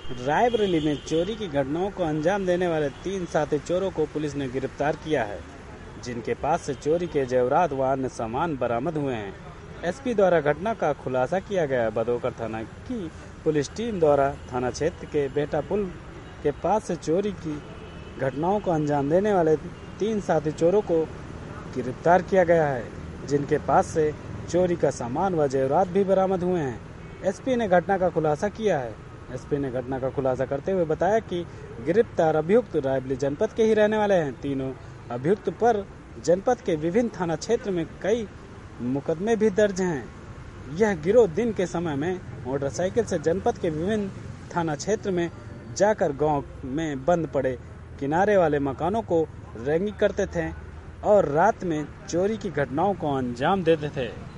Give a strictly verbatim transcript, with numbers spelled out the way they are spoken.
रायबरेली में चोरी की घटनाओं को अंजाम देने वाले तीन साथी चोरों को पुलिस ने गिरफ्तार किया है, जिनके पास से चोरी के जेवरात व अन्य सामान बरामद हुए हैं। एसपी द्वारा घटना का खुलासा किया गया है। बदोकर थाना की पुलिस टीम द्वारा थाना क्षेत्र के बेटा पुल के पास से चोरी की घटनाओं को अंजाम देने वाले तीन साथी चोरों को गिरफ्तार किया गया है, जिनके पास से चोरी का सामान व जेवरात भी बरामद हुए हैं। एसपी ने घटना का खुलासा किया है। एसपी ने घटना का खुलासा करते हुए बताया कि गिरफ्तार अभियुक्त रायबरेली जनपद के ही रहने वाले हैं। तीनों अभियुक्त पर जनपद के विभिन्न थाना क्षेत्र में कई मुकदमे भी दर्ज हैं। यह गिरोह दिन के समय में मोटरसाइकिल से जनपद के विभिन्न थाना क्षेत्र में जाकर गांव में बंद पड़े किनारे वाले मकानों को रैगिंग करते थे और रात में चोरी की घटनाओं को अंजाम देते थे।